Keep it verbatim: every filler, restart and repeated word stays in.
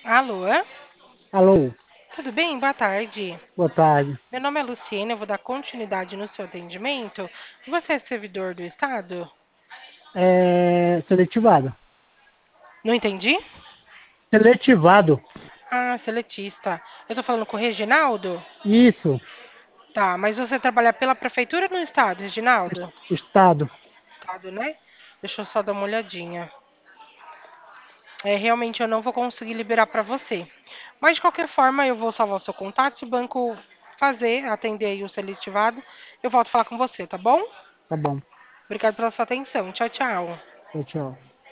Alô? Alô, Tudo bem? Boa tarde. boa tarde. Meu nome é Luciene, eu vou dar continuidade no seu atendimento. Você é servidor do Estado? É seletivado. Não entendi? Seletivado. Ah, seletista. Eu tô falando com o Reginaldo? Isso, Tá, mas você trabalha pela prefeitura ou no Estado, es- Reginaldo? estado. Estado, né? Deixa eu só dar uma olhadinha. É, realmente eu não vou conseguir liberar para você. Mas de qualquer forma, eu vou salvar o seu contato. Se o banco fazer, atender aí o seletivado, eu volto a falar com você, tá bom? Tá bom. Obrigado pela sua atenção. Tchau, tchau. Tchau, tchau.